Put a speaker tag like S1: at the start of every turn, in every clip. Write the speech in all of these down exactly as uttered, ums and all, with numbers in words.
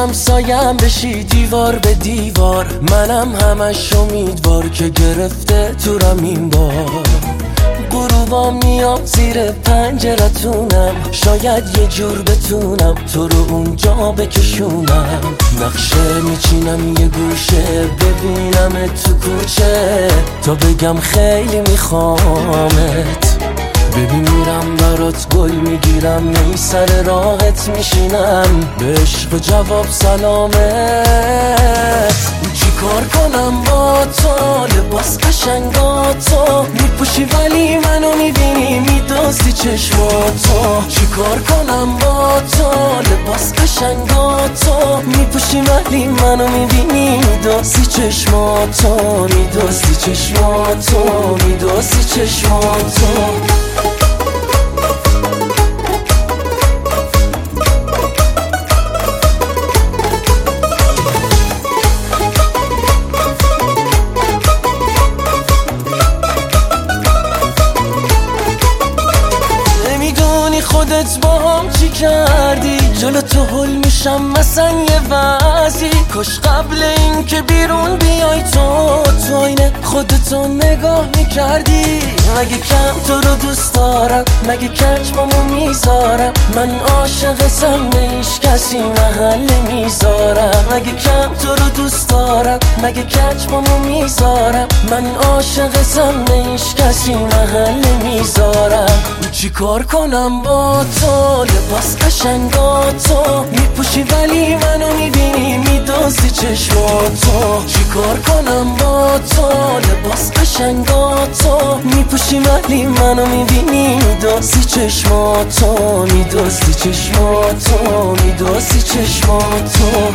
S1: میتونم سایم بشی دیوار به دیوار، منم همش امیدوار که گرفته تورم این بار. غروبا میام زیر پنجرتونم، شاید یه جور بتونم تو رو اونجا بکشونم. نقشه میچینم یه گوشه ببینم تو کوچه، تا بگم خیلی میخوامت. ببین میرم برات گل میگیرم، می سر راحت میشینم، به عشق و جواب سلامت. چی کار کنم با تو، لباس قشنگاتو میپوشی ولی منو میبینی میدوزی چشماتو. چی کار کنم با تو، لباس قشنگاتو میپوشی ولی منو میبینی میدوزی چشماتو، میدوزی چشماتو، میدوزی چشماتو. خودت با هم چی کردی، جلو تو هل میشم مثلا یه وضعی. کاش قبل این که بیرون بیای تو تو اینه خودتو نگاه میکردی. مگه کم تو رو دوست دارم، مگه کچمامو میذارم، من عاشقتم به هیچ کسی محل میذارم. مگه کم تو رو دوست دارم، مگه کچمامو میذارم، من عاشقتم به هیچ کسی محل میذارم. چی کار کنم با تو، لباس قشنگاتو میپوشی ولی منو میبینی میدوزی چشماتو. چی کار کنم با تو، لباس قشنگاتو میپوشی ولی منو میبینی میدوزی چشماتو، میدوزی چشماتو، میدوزی چشماتو.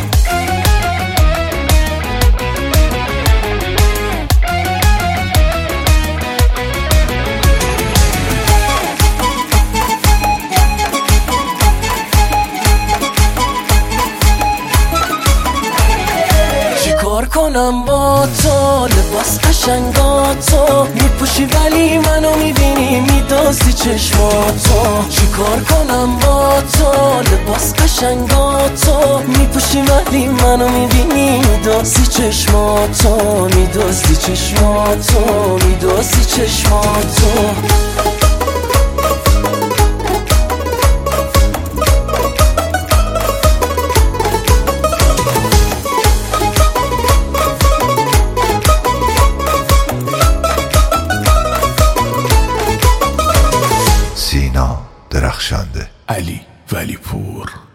S1: کار کنم با تو، لباس قشنگاتو میپوشی ولی منو میبینی میدوزی چشماتو. چی کار کنم با تو، لباس قشنگاتو میپوشی ولی منو میبینی میدوزی چشماتو، میدوزی چشماتو، میدوزی چشماتو.
S2: سینا درخشنده،
S3: علی ولی پور.